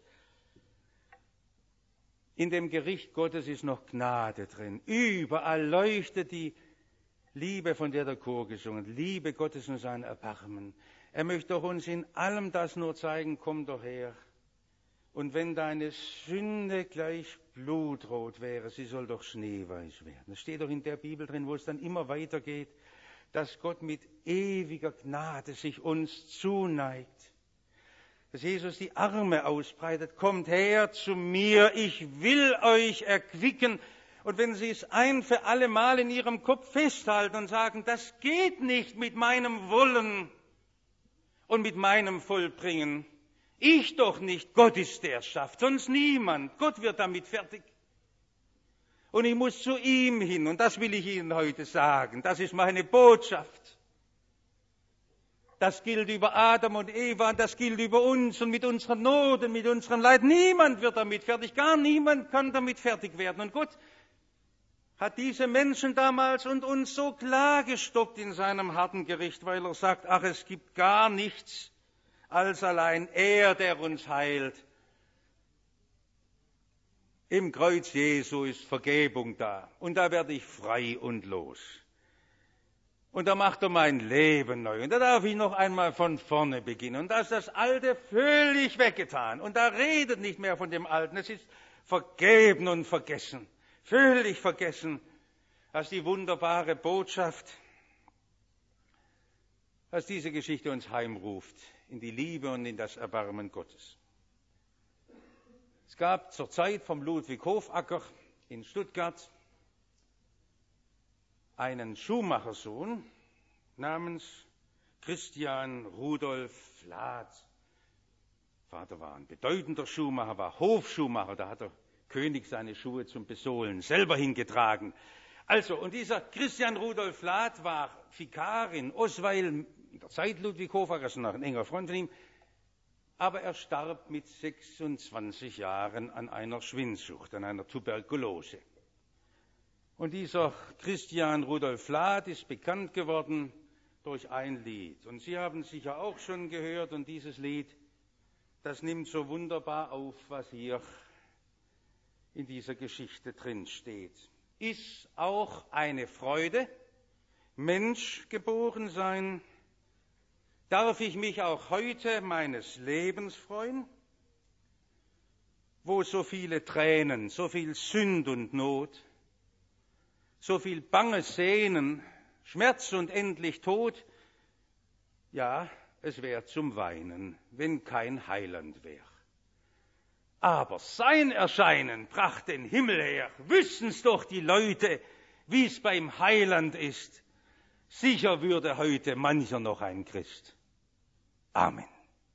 In dem Gericht Gottes ist noch Gnade drin. Überall leuchtet die Liebe, von der der Chor gesungen hat. Liebe Gottes und sein Erbarmen. Er möchte doch uns in allem das nur zeigen, komm doch her. Und wenn deine Sünde gleich blutrot wäre, sie soll doch schneeweiß werden. Das steht doch in der Bibel drin, wo es dann immer weitergeht, dass Gott mit ewiger Gnade sich uns zuneigt. Dass Jesus die Arme ausbreitet, kommt her zu mir, ich will euch erquicken. Und wenn Sie es ein für alle Mal in Ihrem Kopf festhalten und sagen, das geht nicht mit meinem Wollen und mit meinem Vollbringen. Ich doch nicht, Gott ist der schafft, sonst niemand. Gott wird damit fertig. Und ich muss zu ihm hin, und das will ich Ihnen heute sagen. Das ist meine Botschaft. Das gilt über Adam und Eva, das gilt über uns und mit unseren Noten, mit unserem Leid. Niemand wird damit fertig, gar niemand kann damit fertig werden. Und Gott hat diese Menschen damals und uns so klar gestoppt in seinem harten Gericht, weil er sagt, ach, es gibt gar nichts als allein er, der uns heilt. Im Kreuz Jesu ist Vergebung da und da werde ich frei und los. Und da macht er mein Leben neu. Und da darf ich noch einmal von vorne beginnen. Und da ist das Alte völlig weggetan. Und da redet nicht mehr von dem Alten. Es ist vergeben und vergessen. Völlig vergessen. Das ist die wunderbare Botschaft, dass diese Geschichte uns heimruft in die Liebe und in das Erbarmen Gottes. Es gab zur Zeit vom Ludwig Hofacker in Stuttgart einen Schuhmachersohn namens Christian Rudolf Flath. Vater war ein bedeutender Schuhmacher, war Hofschuhmacher, da hat der König seine Schuhe zum Besohlen selber hingetragen. Also, und dieser Christian Rudolf Flath war Vikar in Osweil, in der Zeit Ludwig Hofackers, noch ein enger Freund von ihm, aber er starb mit sechsundzwanzig Jahren an einer Schwindsucht, an einer Tuberkulose. Und dieser Christian Rudolf Flath ist bekannt geworden durch ein Lied. Und Sie haben sicher auch schon gehört, und dieses Lied, das nimmt so wunderbar auf, was hier in dieser Geschichte drin steht. Ist auch eine Freude, Mensch geboren sein? Darf ich mich auch heute meines Lebens freuen, wo so viele Tränen, so viel Sünd und Not, so viel bange Sehnen, Schmerz und endlich Tod? Ja, es wäre zum Weinen, wenn kein Heiland wäre. Aber sein Erscheinen bracht den Himmel her. Wüssten's doch die Leute, wie's beim Heiland ist. Sicher würde heute mancher noch ein Christ. Amen.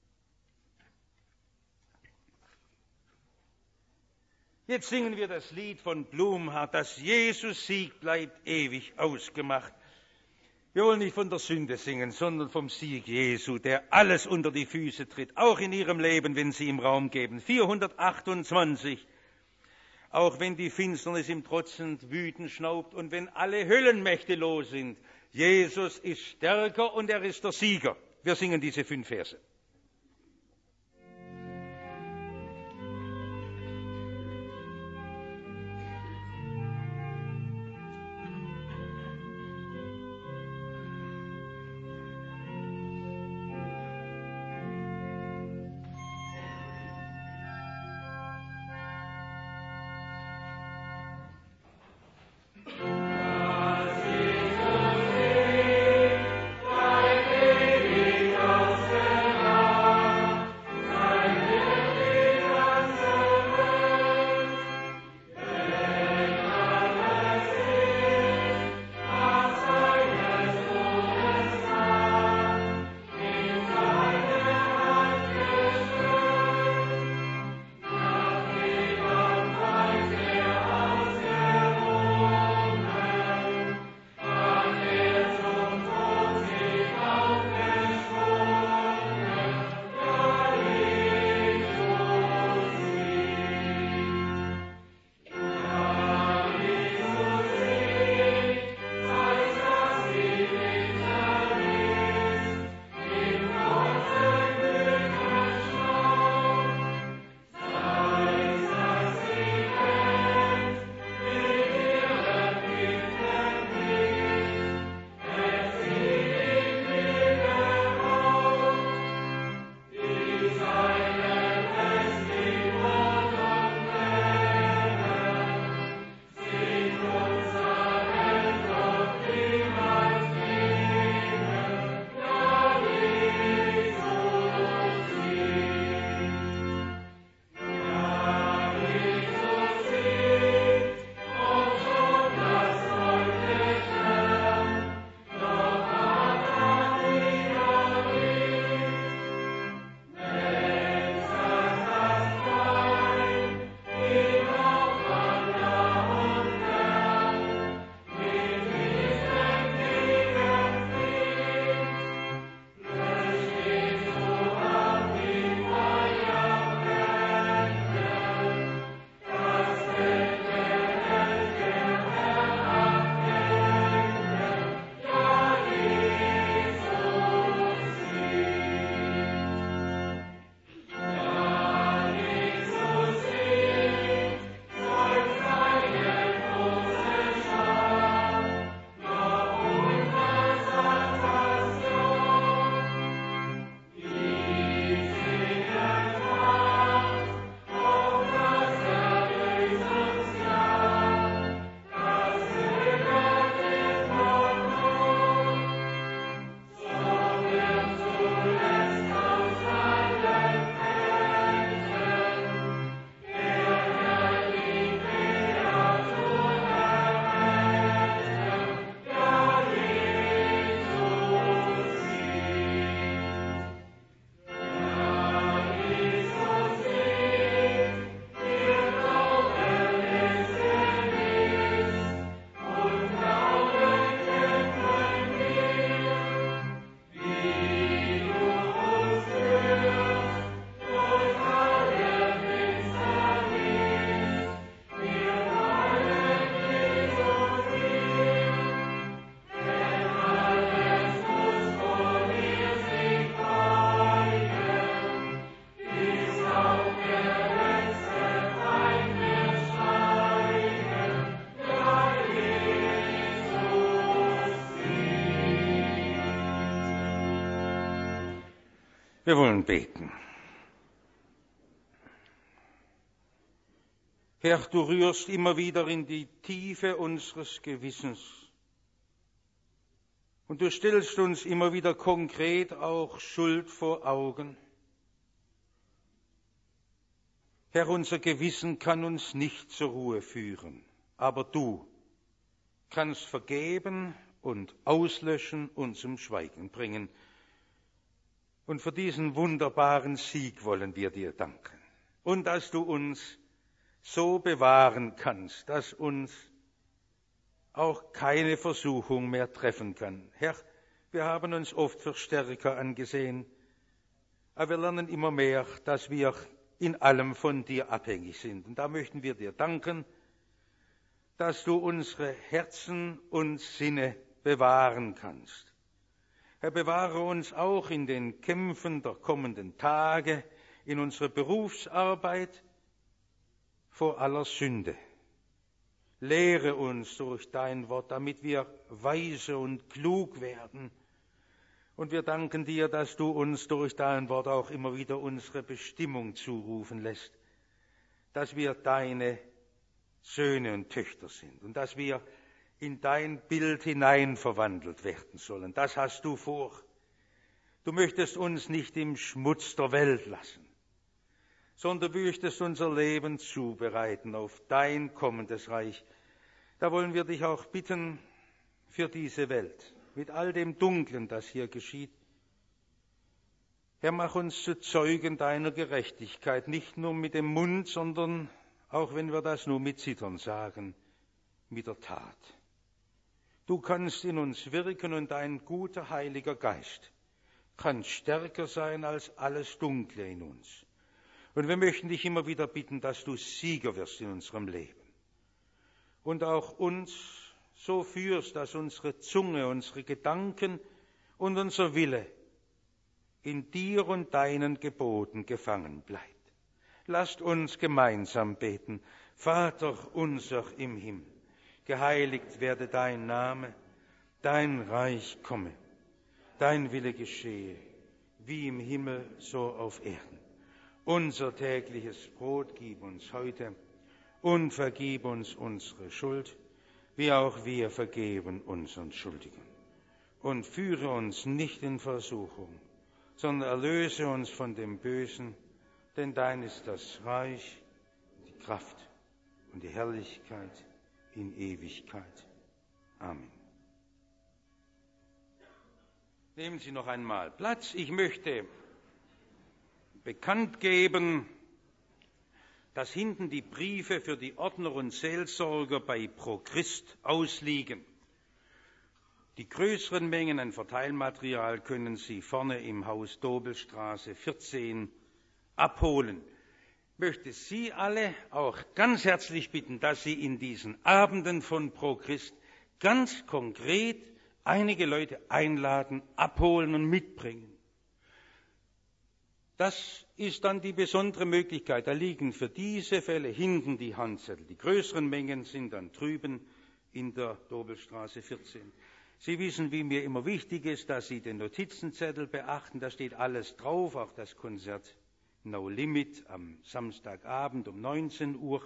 Jetzt singen wir das Lied von Blumhardt, das Jesus Sieg bleibt ewig ausgemacht. Wir wollen nicht von der Sünde singen, sondern vom Sieg Jesu, der alles unter die Füße tritt, auch in Ihrem Leben, wenn Sie ihm Raum geben. vierhundertachtundzwanzig. Auch wenn die Finsternis ihm trotzend wütend schnaubt und wenn alle Höllenmächte los sind, Jesus ist stärker und er ist der Sieger. Wir singen diese fünf Verse. Aus Wir wollen beten. Herr, du rührst immer wieder in die Tiefe unseres Gewissens. Und du stellst uns immer wieder konkret auch Schuld vor Augen. Herr, unser Gewissen kann uns nicht zur Ruhe führen, aber du kannst vergeben und auslöschen und zum Schweigen bringen. Und für diesen wunderbaren Sieg wollen wir dir danken. Und dass du uns so bewahren kannst, dass uns auch keine Versuchung mehr treffen kann. Herr, wir haben uns oft für stärker angesehen, aber wir lernen immer mehr, dass wir in allem von dir abhängig sind. Und da möchten wir dir danken, dass du unsere Herzen und Sinne bewahren kannst. Herr, bewahre uns auch in den Kämpfen der kommenden Tage, in unserer Berufsarbeit, vor aller Sünde. Lehre uns durch dein Wort, damit wir weise und klug werden. Und wir danken dir, dass du uns durch dein Wort auch immer wieder unsere Bestimmung zurufen lässt, dass wir deine Söhne und Töchter sind und dass wir in dein Bild hinein verwandelt werden sollen. Das hast du vor. Du möchtest uns nicht im Schmutz der Welt lassen, sondern du möchtest unser Leben zubereiten auf dein kommendes Reich. Da wollen wir dich auch bitten für diese Welt, mit all dem Dunklen, das hier geschieht. Herr, mach uns zu Zeugen deiner Gerechtigkeit, nicht nur mit dem Mund, sondern auch wenn wir das nur mit Zittern sagen, mit der Tat. Du kannst in uns wirken und dein guter Heiliger Geist kann stärker sein als alles Dunkle in uns. Und wir möchten dich immer wieder bitten, dass du Sieger wirst in unserem Leben und auch uns so führst, dass unsere Zunge, unsere Gedanken und unser Wille in dir und deinen Geboten gefangen bleibt. Lasst uns gemeinsam beten. Vater unser im Himmel, geheiligt werde dein Name, dein Reich komme, dein Wille geschehe, wie im Himmel so auf Erden. Unser tägliches Brot gib uns heute und vergib uns unsere Schuld, wie auch wir vergeben unseren Schuldigen. Und führe uns nicht in Versuchung, sondern erlöse uns von dem Bösen, denn dein ist das Reich, die Kraft und die Herrlichkeit in Ewigkeit. Amen. Nehmen Sie noch einmal Platz. Ich möchte bekannt geben, dass hinten die Briefe für die Ordner und Seelsorger bei Pro Christ ausliegen. Die größeren Mengen an Verteilmaterial können Sie vorne im Haus Dobelstraße vierzehn abholen. Ich möchte Sie alle auch ganz herzlich bitten, dass Sie in diesen Abenden von Pro Christ ganz konkret einige Leute einladen, abholen und mitbringen. Das ist dann die besondere Möglichkeit. Da liegen für diese Fälle hinten die Handzettel. Die größeren Mengen sind dann drüben in der Dobelstraße vierzehn. Sie wissen, wie mir immer wichtig ist, dass Sie den Notizenzettel beachten. Da steht alles drauf, auch das Konzert No Limit am Samstagabend um neunzehn Uhr.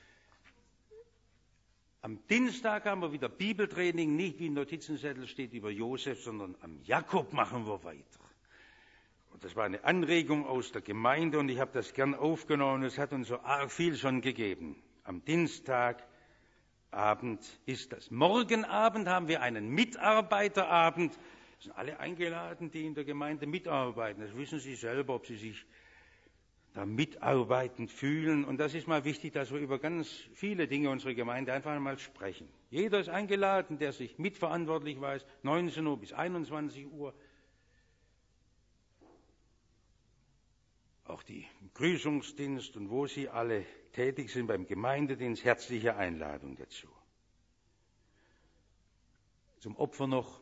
Am Dienstag haben wir wieder Bibeltraining, nicht wie im Notizenzettel steht über Josef, sondern am Jakob machen wir weiter. Und das war eine Anregung aus der Gemeinde und ich habe das gern aufgenommen. Es hat uns so arg viel schon gegeben. Am Dienstagabend ist das. Morgen Abend haben wir einen Mitarbeiterabend. Es sind alle eingeladen, die in der Gemeinde mitarbeiten. Das wissen Sie selber, ob Sie sich da mitarbeitend fühlen. Und das ist mal wichtig, dass wir über ganz viele Dinge unserer Gemeinde einfach einmal sprechen. Jeder ist eingeladen, der sich mitverantwortlich weiß, neunzehn Uhr bis einundzwanzig Uhr. Auch die Begrüßungsdienst und wo Sie alle tätig sind beim Gemeindedienst, herzliche Einladung dazu. Zum Opfer noch.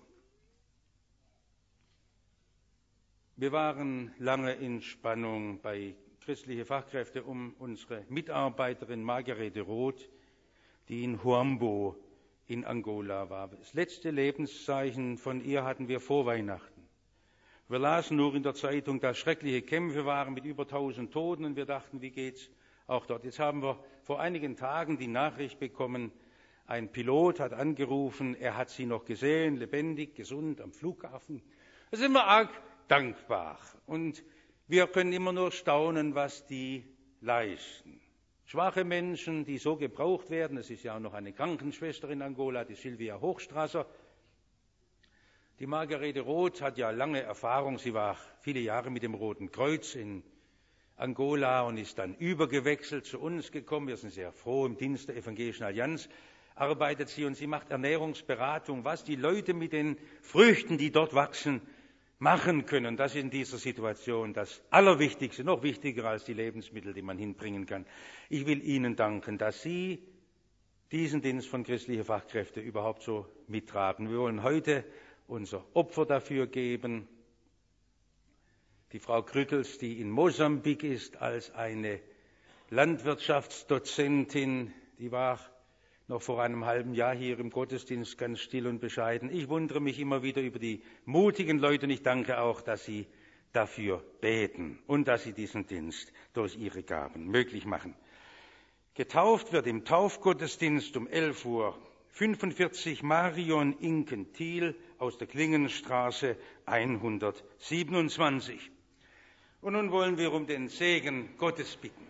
Wir waren lange in Spannung bei christliche Fachkräfte um unsere Mitarbeiterin Margarete Roth, die in Huambo in Angola war. Das letzte Lebenszeichen von ihr hatten wir vor Weihnachten. Wir lasen nur in der Zeitung, dass schreckliche Kämpfe waren mit über tausend Toten und wir dachten, wie geht's auch dort? Jetzt haben wir vor einigen Tagen die Nachricht bekommen, ein Pilot hat angerufen, er hat sie noch gesehen, lebendig, gesund am Flughafen. Da sind wir arg dankbar und wir können immer nur staunen, was die leisten. Schwache Menschen, die so gebraucht werden, es ist ja auch noch eine Krankenschwester in Angola, die Silvia Hochstrasser. Die Margarete Roth hat ja lange Erfahrung, sie war viele Jahre mit dem Roten Kreuz in Angola und ist dann übergewechselt zu uns gekommen. Wir sind sehr froh, im Dienst der Evangelischen Allianz arbeitet sie und sie macht Ernährungsberatung, was die Leute mit den Früchten, die dort wachsen, machen können. Das ist in dieser Situation das Allerwichtigste, noch wichtiger als die Lebensmittel, die man hinbringen kann. Ich will Ihnen danken, dass Sie diesen Dienst von christlichen Fachkräften überhaupt so mittragen. Wir wollen heute unser Opfer dafür geben. Die Frau Krüttels, die in Mosambik ist, als eine Landwirtschaftsdozentin, die war noch vor einem halben Jahr hier im Gottesdienst ganz still und bescheiden. Ich wundere mich immer wieder über die mutigen Leute und ich danke auch, dass sie dafür beten und dass sie diesen Dienst durch ihre Gaben möglich machen. Getauft wird im Taufgottesdienst um elf Uhr fünfundvierzig Marion Inken-Thiel aus der Klingenstraße hundertsiebenundzwanzig. Und nun wollen wir um den Segen Gottes bitten.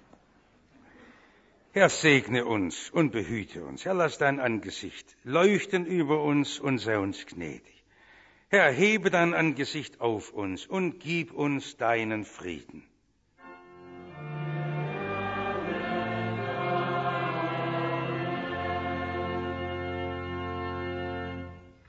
Herr, segne uns und behüte uns. Herr, lass dein Angesicht leuchten über uns und sei uns gnädig. Herr, hebe dein Angesicht auf uns und gib uns deinen Frieden.